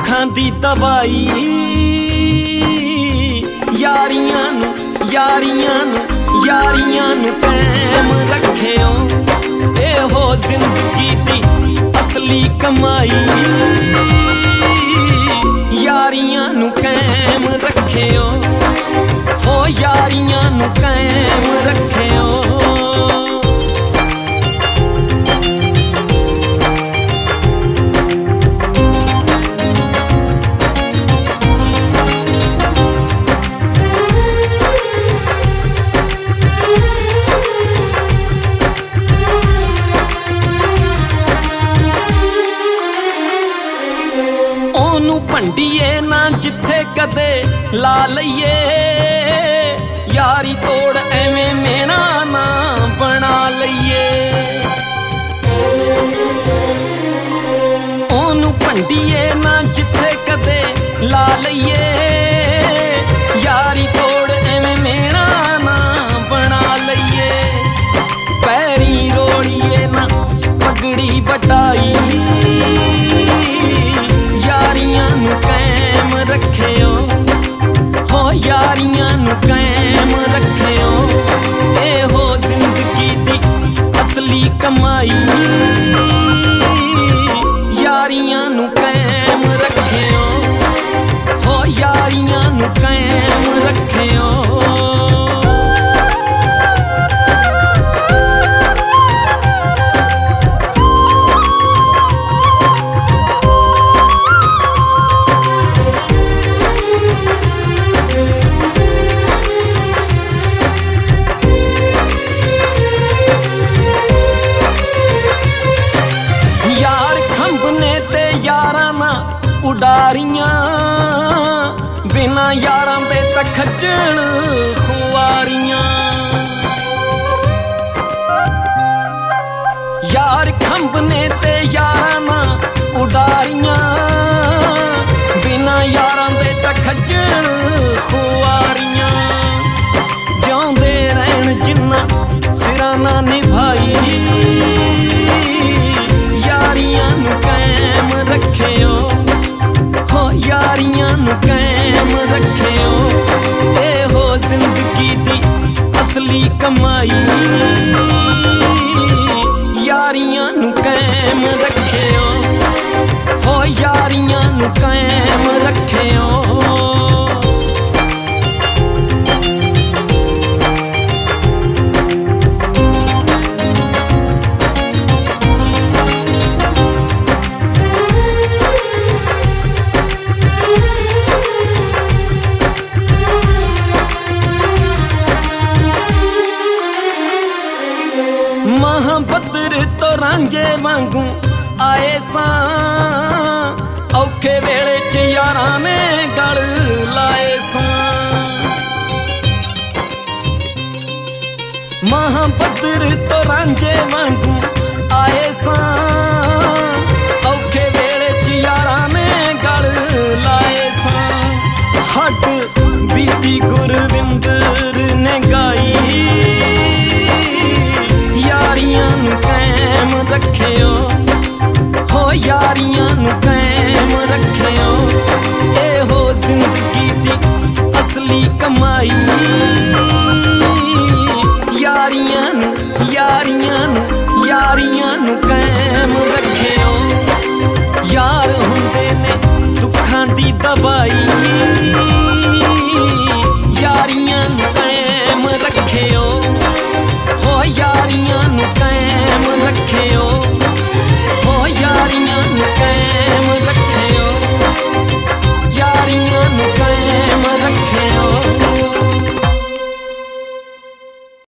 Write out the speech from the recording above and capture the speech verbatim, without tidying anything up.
दुखां दी दवाई यारियां नू यारियां नू यारियां नू कायम रखियो। ए हो जिंदगी दी असली कमाई यारियां नू कायम रखियो। हो यारियां नू कायम रखियो। ओनू भंडीए ना जिथे कदे ला लईए यारी तोड़ एवें मेना ना बना लईए। ओनू भंडीए ना जिथे कदे ला लईए यारी तोड़ एवें मेना ना बना लईए। पैरी रोड़िए ना पगड़ी वटाई यारियां नू कायम रखियो। हो यारियां नू कायम रखियो। ए हो जिंदगी दी असली कमाई यारियां नू कायम रखियो। हो यारियां नू कायम रखियो। उडारियां बिना यारां दे तां खज्जल खुआरियां। यार खंभने ते यारां ना उडारियां बिना यारां दे तां खज्जल खुआरियां। जांदे रहन जिन्ना सिरां ना निभाई यारियां नू कायम रखियो। हो यारियां नू कायम रखियो। ए हो जिंदगी दी असली कमाई यारियां नू कायम रखियो। हो यारियां नू कायम रखियो। महाबदर तो रांझे वांगू आए सां औखे वेले च यारां ने गल लाए सां। महाबदर तो रांझे वांगू आए सां औखे वेले च यारां ने गल लाए सां। हट बीती गुरविंदर ने गाई यारियां नू कायम रखियो। हो यारियां नू कायम रखियो। ए हो जिंदगी दी असली कमाई